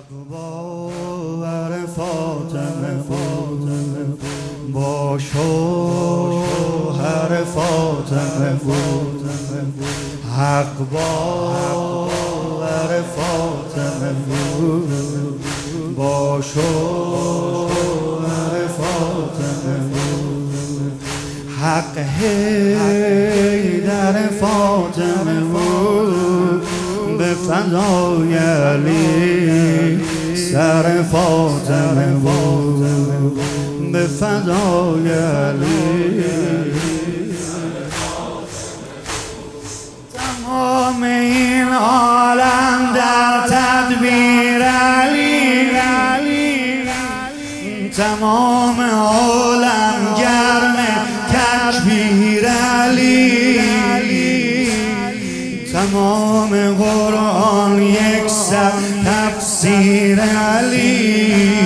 حق باور فاطمه بود، با شوهر فاطمه بود. حق باور فاطمه بود، با شوهر فاطمه بود. حق حیدر فاطمه بود، به فدای علی سر فاطمه بود، به فدای علی. تمام این عالم در تدبیر علی، تمام عالم گرم تکبیر علی، تمام قرآن یک سر تفسیر علی.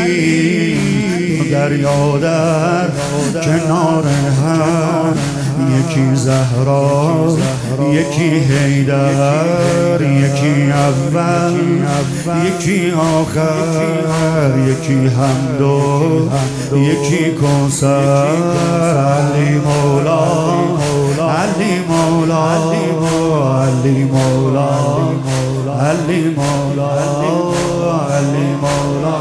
دریا در کنار هم، یکی زهرا یکی حیدر، یکی اول یکی آخر، یکی حمد و یکی کوثر. علی مولا علی مولا علی مولا علی مولا علی مولا.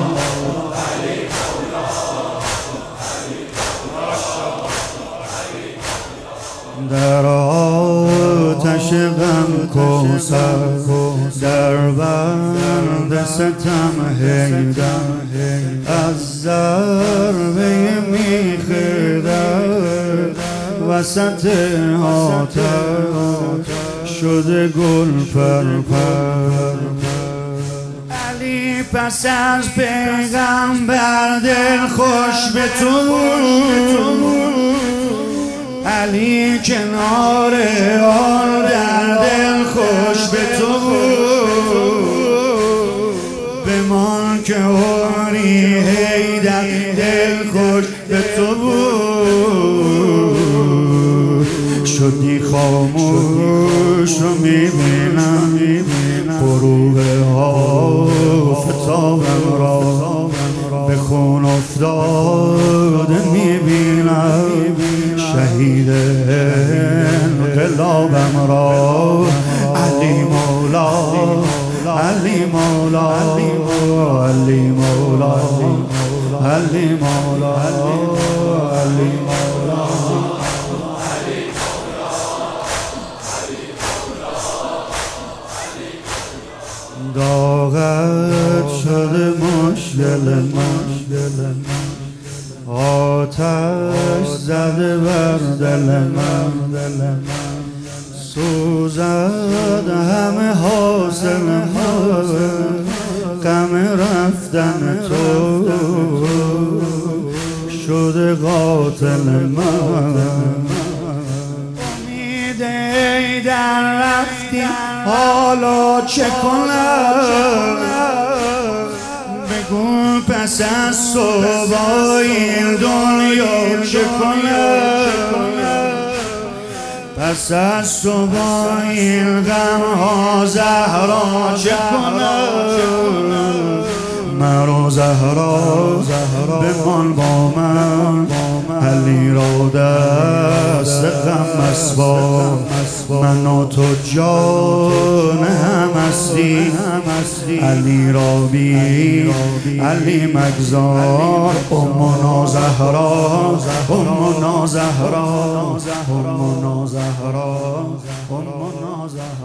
در آتش غم کوثر، در بند ستم حیدر، از ضربه میخ در وسط آتش شده گل پرپر. علی پس از پیغمبر دل خوش به تو، علی کنار آن در دل خوش به تو. بمان که عمری حیدر دل خوش به تو بود. شدی خاموش رو میبینم، غروب آفتابم را به خون افتاده میبینم، شهید انقلابم را. علی مولا علی مولا علی مولا علی مولا علی مولا. داغت شده مشکل من، آتش زده بر دل من، سوزد همه حاصل من، غم رفتن تو شده قاتل من. امید در رفتی حالا چه کنم، بگو پس از صبح این دنیا چه کنم، پس از صبح این غم ها زهرا چه کنم. مرا زهرا بمان با من، علی را دست غم مسبار. من و تو جان هم هستی، علی را بی علی مگذار. امنا زهرا امنا زهرا امنا زهرا امنا زهرا.